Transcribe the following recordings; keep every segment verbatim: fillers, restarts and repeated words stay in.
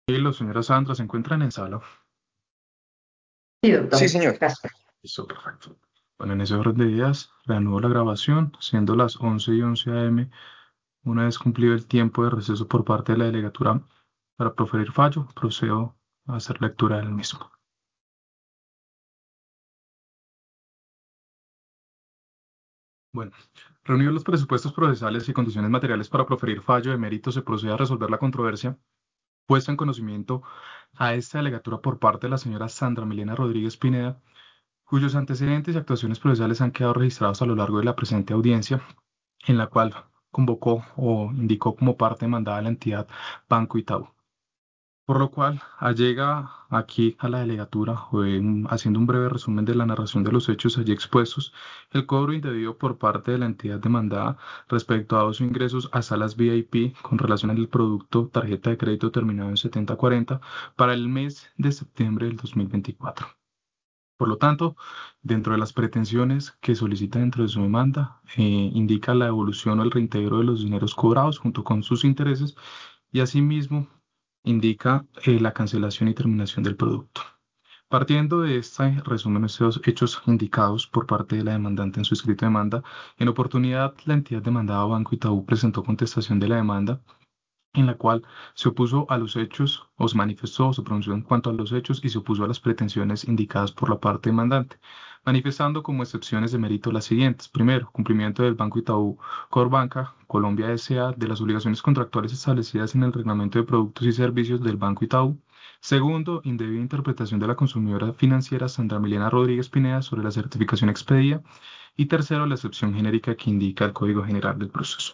La señora Sandra se encuentran en sala. Sí, Sí, doctor. señor. Gracias. Listo, perfecto. Bueno, en ese orden de ideas, reanudo la grabación, siendo las once y once a m, una vez cumplido el tiempo de receso por parte de la delegatura para proferir fallo, procedo a hacer lectura del mismo. Bueno, reunidos los presupuestos procesales y condiciones materiales para proferir fallo de mérito, se procede a resolver la controversia puesta en conocimiento a esta delegatura por parte de la señora Sandra Milena Rodríguez Pineda, cuyos antecedentes y actuaciones procesales han quedado registrados a lo largo de la presente audiencia, en la cual convocó o indicó como parte demandada a la entidad Banco Itaú. Por lo cual, allega aquí a la delegatura, eh, un- haciendo un breve resumen de la narración de los hechos allí expuestos, el cobro indebido por parte de la entidad demandada respecto a los ingresos a salas V I P con relación al producto tarjeta de crédito terminado en setenta cuarenta para el mes de septiembre del dos mil veinticuatro. Por lo tanto, dentro de las pretensiones que solicita dentro de su demanda, eh, indica la devolución o el reintegro de los dineros cobrados junto con sus intereses y asimismo indica eh, la cancelación y terminación del producto. Partiendo de este resumen, estos hechos indicados por parte de la demandante en su escrito de demanda, en oportunidad la entidad demandada Banco Itaú presentó contestación de la demanda en la cual se opuso a los hechos, o se manifestó, se pronunció en cuanto a los hechos y se opuso a las pretensiones indicadas por la parte demandante, manifestando como excepciones de mérito las siguientes. Primero, cumplimiento del Banco Itaú Corbanca Colombia S A de las obligaciones contractuales establecidas en el Reglamento de Productos y Servicios del Banco Itaú. Segundo, indebida interpretación de la consumidora financiera Sandra Milena Rodríguez Pineda sobre la certificación expedida. Y tercero, la excepción genérica que indica el Código General del Proceso.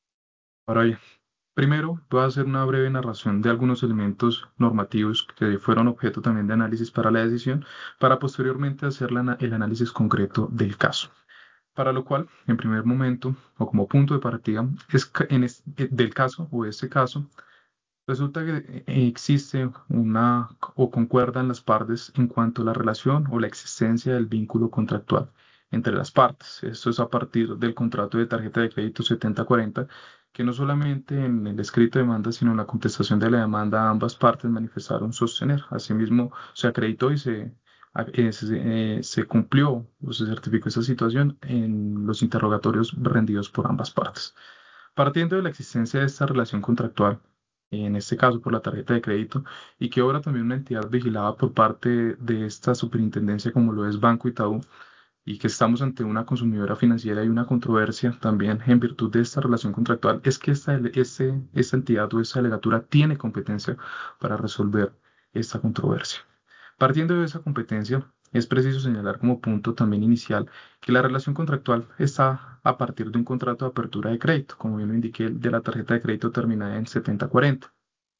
Ahora bien, primero, voy a hacer una breve narración de algunos elementos normativos que fueron objeto también de análisis para la decisión, para posteriormente hacer la ana- el análisis concreto del caso. Para lo cual, en primer momento, o como punto de partida, es ca- en es- eh, del caso o de este caso, resulta que eh, existe una o concuerdan las partes en cuanto a la relación o la existencia del vínculo contractual entre las partes. Esto es a partir del contrato de tarjeta de crédito setenta cuarenta, que no solamente en el escrito de demanda, sino en la contestación de la demanda ambas partes manifestaron sostener. Asimismo, se acreditó y se, a- eh, se, eh, se cumplió o se certificó esa situación en los interrogatorios rendidos por ambas partes. Partiendo de la existencia de esta relación contractual, en este caso por la tarjeta de crédito, y que obra también una entidad vigilada por parte de esta superintendencia como lo es Banco Itaú, y que estamos ante una consumidora financiera y una controversia también en virtud de esta relación contractual, es que esta, ele- este- esta entidad o esta delegatura tiene competencia para resolver esta controversia. Partiendo de esa competencia, es preciso señalar como punto también inicial que la relación contractual está a partir de un contrato de apertura de crédito, como bien lo indiqué, de la tarjeta de crédito terminada en setenta cuarenta,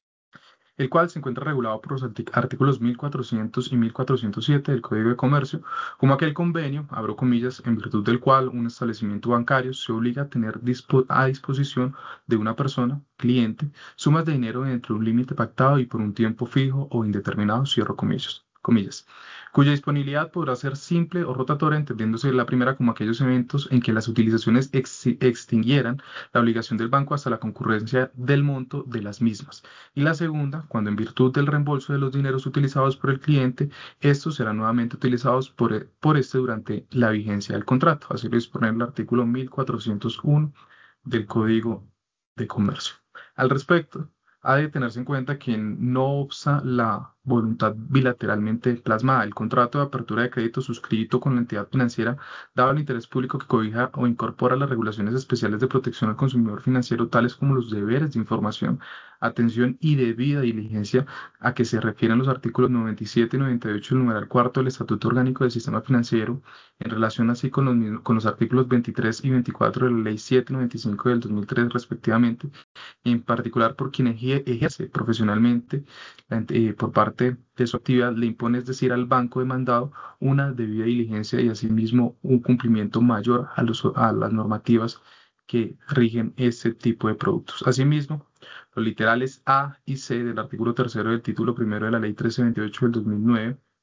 el cual se encuentra regulado por los artic- artículos mil cuatrocientos y mil cuatrocientos siete del Código de Comercio, como aquel convenio, abro comillas, en virtud del cual un establecimiento bancario se obliga a tener dispo- a disposición de una persona, cliente, sumas de dinero dentro de un límite pactado y por un tiempo fijo o indeterminado, cierro comillas, comillas, cuya disponibilidad podrá ser simple o rotatoria, entendiéndose la primera como aquellos eventos en que las utilizaciones ex- extinguieran la obligación del banco hasta la concurrencia del monto de las mismas. Y la segunda, cuando en virtud del reembolso de los dineros utilizados por el cliente, estos serán nuevamente utilizados por, e- por este durante la vigencia del contrato. Así lo dispone el artículo mil cuatrocientos uno del Código de Comercio. Al respecto, ha de tenerse en cuenta que no obsta la voluntad bilateralmente plasmada, el contrato de apertura de crédito suscrito con la entidad financiera, dado el interés público que cobija o incorpora las regulaciones especiales de protección al consumidor financiero, tales como los deberes de información, atención y debida diligencia a que se refieren los artículos noventa y siete y noventa y ocho del numeral cuarto del Estatuto Orgánico del Sistema Financiero, en relación así con los, mismos- con los artículos veintitrés y veinticuatro de la Ley setecientos noventa y cinco del dos mil tres respectivamente, y en particular por quien eje- ejerce profesionalmente la ent- eh, por parte de su actividad, le impone, es decir, al banco demandado, una debida diligencia y asimismo un cumplimiento mayor a, los- a las normativas que rigen este tipo de productos. Asimismo, los literales A y C del artículo tercero del título primero de la Ley trece veintiocho del dos mil nueve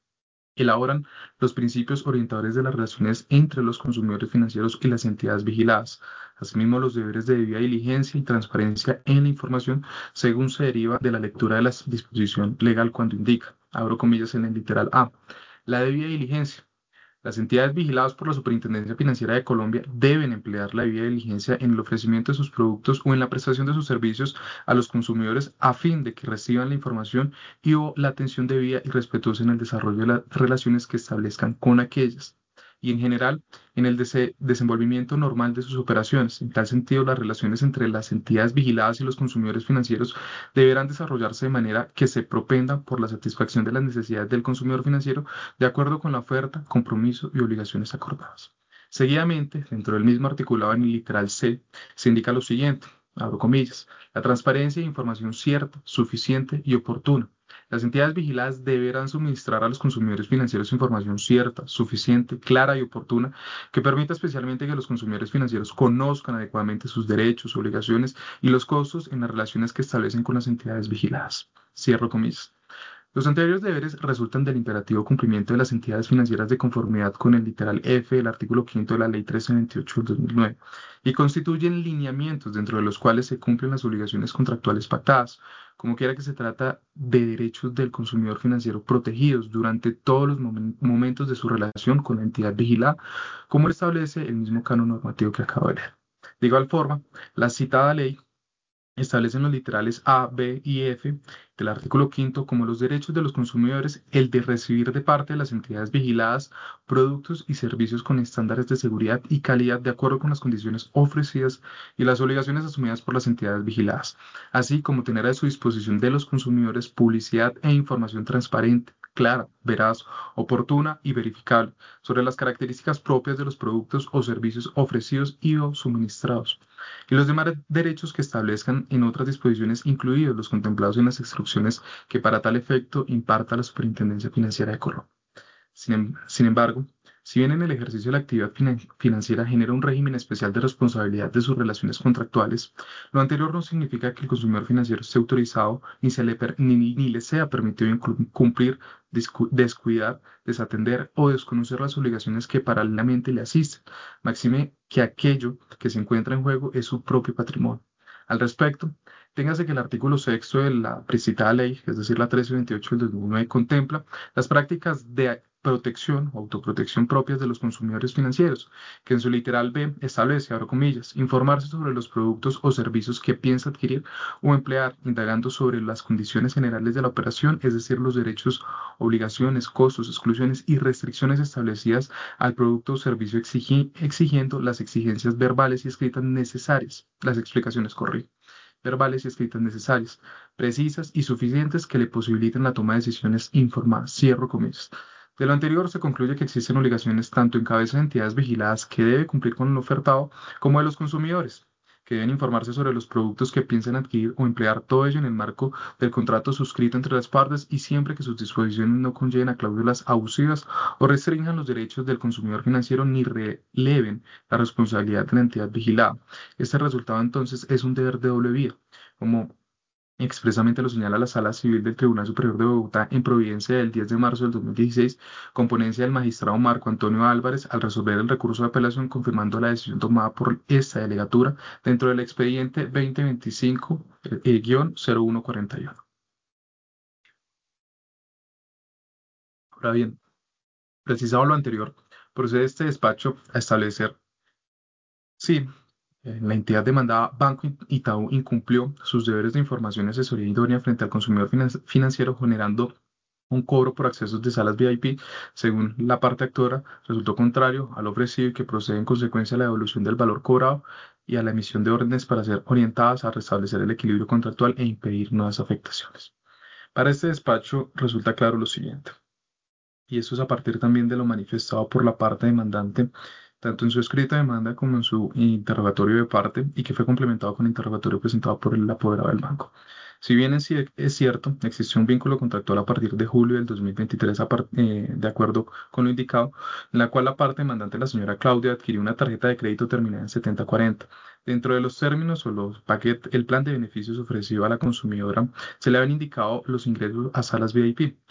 elaboran los principios orientadores de las relaciones entre los consumidores financieros y las entidades vigiladas. Asimismo, los deberes de debida diligencia y transparencia en la información según se deriva de la lectura de la disposición legal cuando indica, abro comillas en el literal A, la debida diligencia. Las entidades vigiladas por la Superintendencia Financiera de Colombia deben emplear la debida diligencia en el ofrecimiento de sus productos o en la prestación de sus servicios a los consumidores a fin de que reciban la información y o la atención debida y respetuosa en el desarrollo de las relaciones que establezcan con aquellas y en general en el dese- desenvolvimiento normal de sus operaciones. En tal sentido, las relaciones entre las entidades vigiladas y los consumidores financieros deberán desarrollarse de manera que se propenda por la satisfacción de las necesidades del consumidor financiero de acuerdo con la oferta, compromiso y obligaciones acordadas. Seguidamente, dentro del mismo articulado en el literal C, se indica lo siguiente, abro comillas, la transparencia e información cierta, suficiente y oportuna. Las entidades vigiladas deberán suministrar a los consumidores financieros información cierta, suficiente, clara y oportuna que permita especialmente que los consumidores financieros conozcan adecuadamente sus derechos, obligaciones y los costos en las relaciones que establecen con las entidades vigiladas. Cierro comillas. Los anteriores deberes resultan del imperativo cumplimiento de las entidades financieras de conformidad con el literal F del artículo quinto de la Ley trece veintiocho del dos mil nueve y constituyen lineamientos dentro de los cuales se cumplen las obligaciones contractuales pactadas, como quiera que se trata de derechos del consumidor financiero protegidos durante todos los momen- momentos de su relación con la entidad vigilada, como establece el mismo canon normativo que acabo de leer. De igual forma, la citada ley establecen los literales A, B y F del artículo quinto como los derechos de los consumidores, el de recibir de parte de las entidades vigiladas productos y servicios con estándares de seguridad y calidad de acuerdo con las condiciones ofrecidas y las obligaciones asumidas por las entidades vigiladas, así como tener a su disposición de los consumidores publicidad e información transparente, clara, veraz, oportuna y verificable sobre las características propias de los productos o servicios ofrecidos y o suministrados y los demás derechos que establezcan en otras disposiciones, incluidos los contemplados en las instrucciones que para tal efecto imparta la Superintendencia Financiera de Colombia. Sin, em- sin embargo, si bien en el ejercicio de la actividad finan- financiera genera un régimen especial de responsabilidad de sus relaciones contractuales, lo anterior no significa que el consumidor financiero esté autorizado ni, se le, per- ni, ni- ni le sea permitido inclu- cumplir, discu- descuidar, desatender o desconocer las obligaciones que paralelamente le asisten, máxime que aquello que se encuentra en juego es su propio patrimonio. Al respecto, téngase que el artículo sexto de la precitada ley, es decir, la trece veintiocho del dos mil nueve, contempla las prácticas de protección o autoprotección propias de los consumidores financieros, que en su literal B establece, abro comillas, informarse sobre los productos o servicios que piensa adquirir o emplear, indagando sobre las condiciones generales de la operación, es decir, los derechos, obligaciones, costos, exclusiones y restricciones establecidas al producto o servicio exigi- exigiendo las exigencias verbales y escritas necesarias, las explicaciones correctas verbales y escritas necesarias, precisas y suficientes que le posibiliten la toma de decisiones informadas. Cierro comillas. De lo anterior se concluye que existen obligaciones tanto en cabeza de entidades vigiladas que debe cumplir con lo ofertado como de los consumidores, que deben informarse sobre los productos que piensan adquirir o emplear, todo ello en el marco del contrato suscrito entre las partes y siempre que sus disposiciones no conlleven a cláusulas abusivas o restrinjan los derechos del consumidor financiero ni releven la responsabilidad de la entidad vigilada. Este resultado entonces es un deber de doble vía, como expresamente lo señala la Sala Civil del Tribunal Superior de Bogotá en Providencia del diez de marzo del dos mil dieciséis, con ponencia del magistrado Marco Antonio Álvarez, al resolver el recurso de apelación confirmando la decisión tomada por esta delegatura dentro del expediente veinte veinticinco-cero uno cuarenta y uno. Ahora bien, precisado lo anterior, procede este despacho a establecer si eh, la entidad demandada, Banco Itaú, incumplió sus deberes de información y asesoría idónea frente al consumidor finan- financiero, generando un cobro por accesos de salas V I P, según la parte actora, resultó contrario al ofrecido y que procede en consecuencia a la devolución del valor cobrado y a la emisión de órdenes para ser orientadas a restablecer el equilibrio contractual e impedir nuevas afectaciones. Para este despacho resulta claro lo siguiente, y eso es a partir también de lo manifestado por la parte demandante, tanto en su escrita de demanda como en su interrogatorio de parte, y que fue complementado con el interrogatorio presentado por el apoderado del banco. Si bien es, cier- es cierto, existió un vínculo contractual a partir de julio del dos mil veintitrés, a par- eh, de acuerdo con lo indicado, en la cual la parte demandante, la señora Claudia, adquirió una tarjeta de crédito terminada en setenta cuarenta. Dentro de los términos o los paquetes, el plan de beneficios ofrecido a la consumidora, se le habían indicado los ingresos a salas V I P.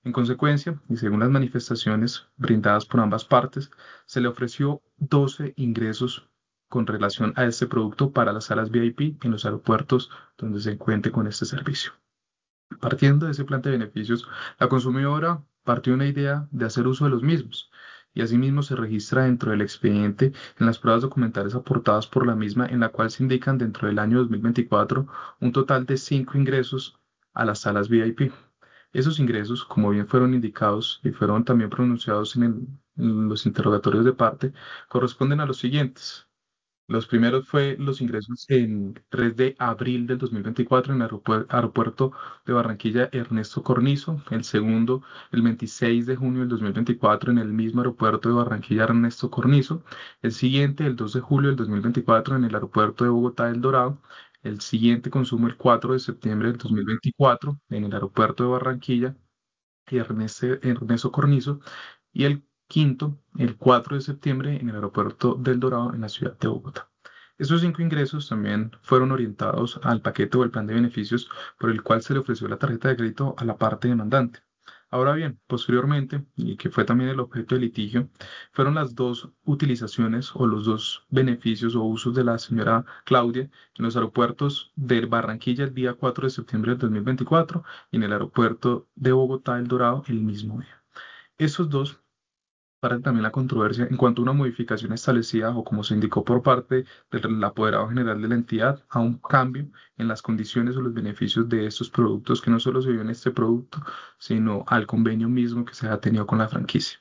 En consecuencia, y según las manifestaciones brindadas por ambas partes, se le ofreció doce ingresos con relación a este producto para las salas V I P en los aeropuertos donde se encuentre con este servicio. Partiendo de ese plan de beneficios, la consumidora partió de una idea de hacer uso de los mismos y asimismo se registra dentro del expediente en las pruebas documentales aportadas por la misma, en la cual se indican dentro del año dos mil veinticuatro un total de cinco ingresos a las salas V I P. Esos ingresos, como bien fueron indicados y fueron también pronunciados en, el- en los interrogatorios de parte, corresponden a los siguientes. Los primeros fue los ingresos en tres de abril del dos mil veinticuatro en el aeropuer- aeropuerto de Barranquilla Ernesto Cornizo. El segundo, el veintiséis de junio del dos mil veinticuatro en el mismo aeropuerto de Barranquilla Ernesto Cornizo. El siguiente, el dos de julio del dos mil veinticuatro en el aeropuerto de Bogotá El Dorado. El siguiente consumo, el cuatro de septiembre del dos mil veinticuatro en el aeropuerto de Barranquilla Ernesto, Ernesto Cornizo. Y el quinto, el cuatro de septiembre, en el aeropuerto del Dorado, en la ciudad de Bogotá. Estos cinco ingresos también fueron orientados al paquete o el plan de beneficios por el cual se le ofreció la tarjeta de crédito a la parte demandante. Ahora bien, posteriormente, y que fue también el objeto del litigio, fueron las dos utilizaciones o los dos beneficios o usos de la señora Claudia en los aeropuertos de Barranquilla el día cuatro de septiembre del dos mil veinticuatro y en el aeropuerto de Bogotá, El Dorado, el mismo día. Esos dos para también la controversia en cuanto a una modificación establecida o como se indicó por parte del apoderado general de la entidad a un cambio en las condiciones o los beneficios de estos productos que no solo se vio en este producto, sino al convenio mismo que se ha tenido con la franquicia.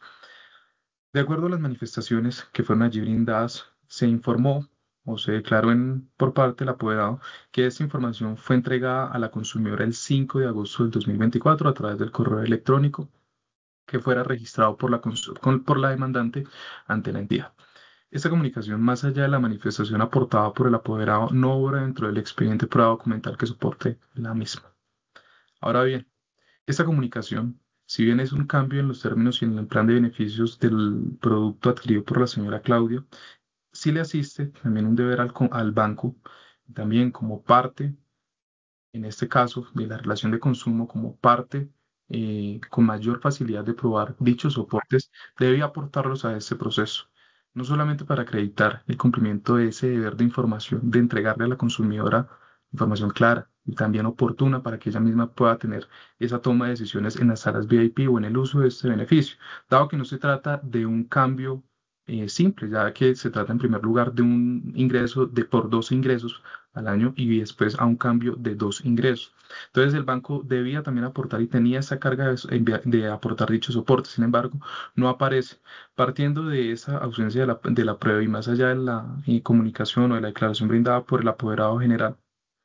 De acuerdo a las manifestaciones que fueron allí brindadas, se informó o se declaró en, por parte del apoderado que esta información fue entregada a la consumidora el cinco de agosto del dos mil veinticuatro a través del correo electrónico que fuera registrado por la, cons- con- por la demandante ante la entidad. Esta comunicación, más allá de la manifestación aportada por el apoderado, no obra dentro del expediente prueba documental que soporte la misma. Ahora bien, esta comunicación, si bien es un cambio en los términos y en el plan de beneficios del producto adquirido por la señora Claudia, sí le asiste también un deber al, co- al banco, también como parte en este caso, de la relación de consumo como parte eh, con mayor facilidad de probar dichos soportes, debe aportarlos a este proceso, no solamente para acreditar el cumplimiento de ese deber de información, de entregarle a la consumidora información clara y también oportuna para que ella misma pueda tener esa toma de decisiones en las salas V I P o en el uso de este beneficio, dado que no se trata de un cambio eh, simple, ya que se trata en primer lugar de un ingreso de por dos ingresos al año y después a un cambio de dos ingresos. Entonces el banco debía también aportar y tenía esa carga de, envia- de aportar dichos soportes. Sin embargo, no aparece. Partiendo de esa ausencia de la, de la prueba y más allá de la eh, comunicación o de la declaración brindada por el apoderado general,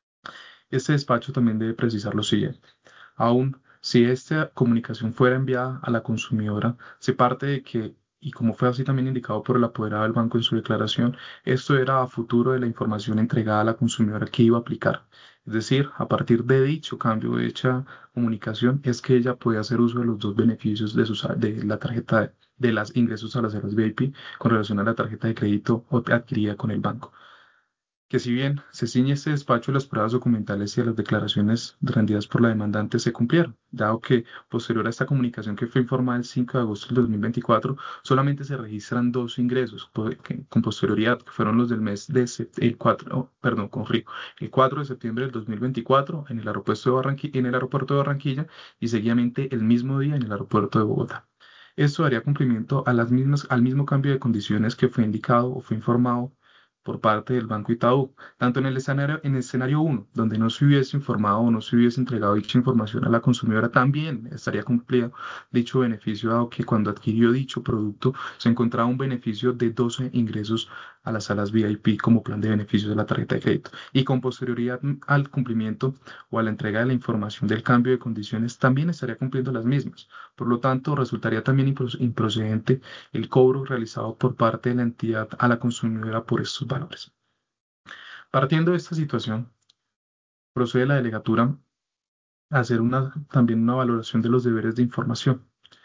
este despacho también debe precisar lo siguiente. Aún si esta comunicación fuera enviada a la consumidora, se parte de que, y como fue así también indicado por el apoderado del banco en su declaración, esto era a futuro de la información entregada a la consumidora que iba a aplicar. Es decir, a partir de dicho cambio, de dicha comunicación, es que ella puede hacer uso de los dos beneficios de, sus- de la tarjeta de, de los ingresos a las salas V I P con relación a la tarjeta de crédito o- adquirida con el banco que si bien se ciñe este despacho, las pruebas documentales y a las declaraciones rendidas por la demandante se cumplieron, dado que posterior a esta comunicación que fue informada el cinco de agosto del dos mil veinticuatro, solamente se registran dos ingresos po- que- con posterioridad, que fueron los del mes de sep- el cuatro, oh, perdón, corrijo, el cuatro de septiembre del dos mil veinticuatro en el aeropuerto de Barranqui- en el aeropuerto de Barranquilla y seguidamente el mismo día en el aeropuerto de Bogotá. Esto daría cumplimiento a las mismas, al mismo cambio de condiciones que fue indicado o fue informado por parte del Banco Itaú, tanto en el escenario, en el escenario uno, donde no se hubiese informado o no se hubiese entregado dicha información a la consumidora, también estaría cumplido dicho beneficio, dado que cuando adquirió dicho producto se encontraba un beneficio de doce ingresos a las salas V I P como plan de beneficios de la tarjeta de crédito. Y con posterioridad mm, al cumplimiento o a la entrega de la información del cambio de condiciones, también estaría cumpliendo las mismas. Por lo tanto, resultaría también impro- improcedente el cobro realizado por parte de la entidad a la consumidora por estos valores. Partiendo de esta situación, procede la delegatura a hacer una, también una valoración de los deberes de información.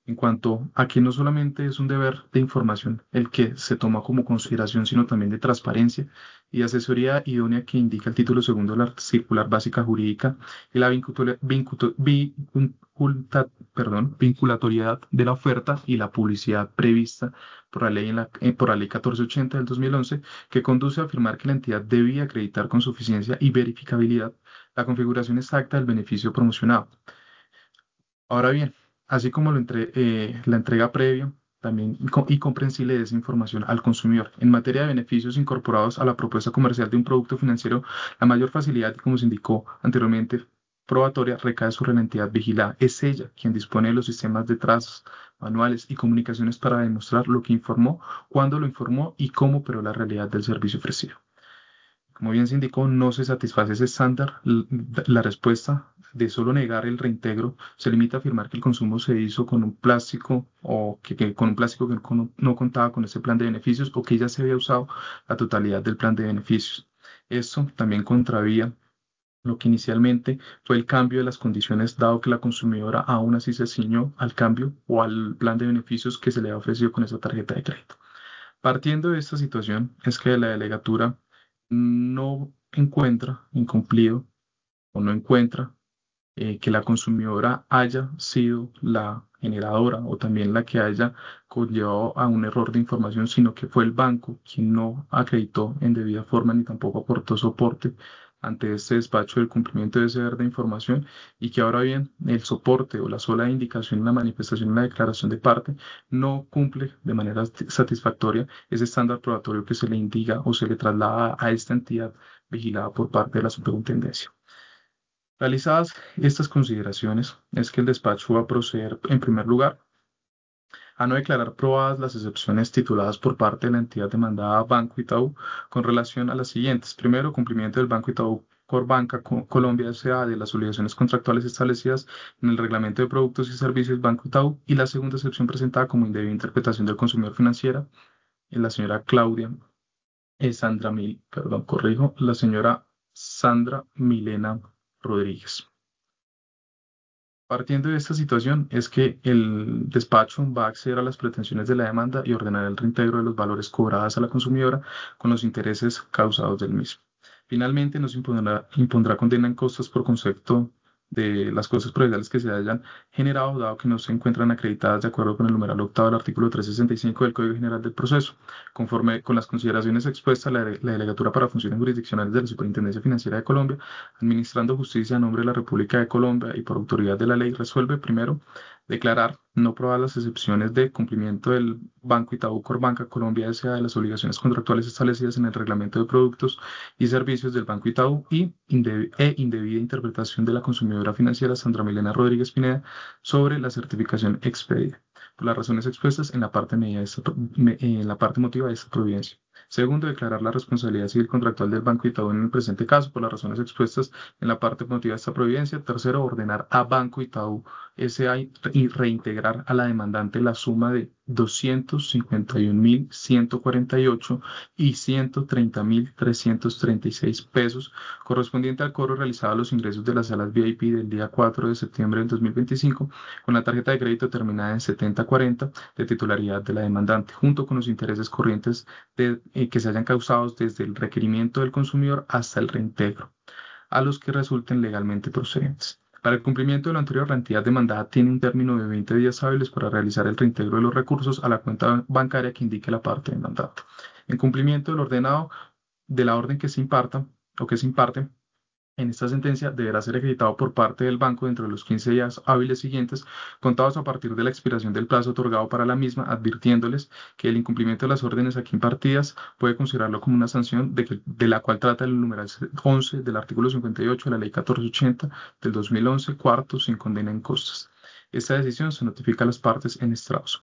en cuanto a que no solamente es un deber de información el que se toma como consideración, sino también de transparencia y asesoría idónea que indica el título segundo de la Circular Básica Jurídica y la vincuto- vincuto- vinculta- perdón, vinculatoriedad de la oferta y la publicidad prevista por la ley, en la, eh, por la ley catorce ochenta del dos mil once, que conduce a afirmar que la entidad debía acreditar con suficiencia y verificabilidad la configuración exacta del beneficio promocionado. Ahora bien, así como lo entre- eh, la entrega previa también y co- y comprensible de esa información al consumidor. En materia de beneficios incorporados a la propuesta comercial de un producto financiero, la mayor facilidad, y como se indicó anteriormente, probatoria recae sobre la entidad vigilada. Es ella quien dispone de los sistemas de trazos, manuales y comunicaciones para demostrar lo que informó, cuándo lo informó y cómo operó la realidad del servicio ofrecido. Como bien se indicó, no se satisface ese estándar. L- La respuesta de solo negar el reintegro se limita a afirmar que el consumo se hizo con un plástico o que, que con un plástico que no, con- no contaba con ese plan de beneficios o que ya se había usado la totalidad del plan de beneficios. Esto también contravía lo que inicialmente fue el cambio de las condiciones, dado que la consumidora aún así se ciñó al cambio o al plan de beneficios que se le ha ofrecido con esa tarjeta de crédito. Partiendo de esta situación, es que la delegatura no encuentra incumplido o no encuentra eh, que la consumidora haya sido la generadora o también la que haya conllevado a un error de información, sino que fue el banco quien no acreditó en debida forma ni tampoco aportó soporte ante este despacho del cumplimiento de ese deber de información y que ahora bien el soporte o la sola indicación en la manifestación en la declaración de parte no cumple de manera satisfactoria ese estándar probatorio que se le indica o se le traslada a esta entidad vigilada por parte de la superintendencia. Realizadas estas consideraciones, es que el despacho va a proceder, en primer lugar, a no declarar probadas las excepciones tituladas por parte de la entidad demandada Banco Itaú con relación a las siguientes. Primero, cumplimiento del Banco Itaú Corbanca Co- Colombia S A de las obligaciones contractuales establecidas en el Reglamento de Productos y Servicios Banco Itaú. Y la segunda excepción presentada como indebida interpretación del consumidor financiera es la señora Claudia eh, Sandra Mil, perdón, corrijo, la señora Sandra Milena Rodríguez. Partiendo de esta situación, es que el despacho va a acceder a las pretensiones de la demanda y ordenar el reintegro de los valores cobrados a la consumidora con los intereses causados del mismo. Finalmente, nos impondrá, impondrá condena en costas por concepto de las cosas procesales que se hayan generado, dado que no se encuentran acreditadas de acuerdo con el numeral octavo del artículo trescientos sesenta y cinco del Código General del Proceso. Conforme con las consideraciones expuestas, la, la Delegatura para Funciones Jurisdiccionales de la Superintendencia Financiera de Colombia, administrando justicia a nombre de la República de Colombia y por autoridad de la ley, resuelve primero declarar no probadas las excepciones de cumplimiento del Banco Itaú Corbanca Colombia S A de las obligaciones contractuales establecidas en el Reglamento de Productos y Servicios del Banco Itaú y indebi- e indebida interpretación de la consumidora financiera Sandra Milena Rodríguez Pineda sobre la certificación expedida por las razones expuestas en la parte medida de esta pro- me- en la parte motiva de esta providencia. Segundo, declarar la responsabilidad civil contractual del Banco Itaú en el presente caso por las razones expuestas en la parte motiva de esta providencia. Tercero, ordenar a Banco Itaú S A y y reintegrar a la demandante la suma de doscientos cincuenta y un mil ciento cuarenta y ocho y ciento treinta mil trescientos treinta y seis pesos correspondiente al cobro realizado a los ingresos de las salas V I P del día cuatro de septiembre del dos mil veinticinco con la tarjeta de crédito terminada en setenta cuarenta de titularidad de la demandante, junto con los intereses corrientes de- eh, que se hayan causado desde el requerimiento del consumidor hasta el reintegro, a los que resulten legalmente procedentes. Para el cumplimiento de lo anterior, la entidad demandada tiene un término de veinte días hábiles para realizar el reintegro de los recursos a la cuenta bancaria que indique la parte demandante. En cumplimiento del ordenado de la orden que se imparta o que se imparte, en esta sentencia deberá ser ejecutado por parte del banco dentro de los quince días hábiles siguientes, contados a partir de la expiración del plazo otorgado para la misma, advirtiéndoles que el incumplimiento de las órdenes aquí impartidas puede considerarlo como una sanción de, que- de la cual trata el numeral once del artículo cincuenta y ocho de la Ley catorce ochenta del dos mil once, cuarto, sin condena en costas. Esta decisión se notifica a las partes en estrados.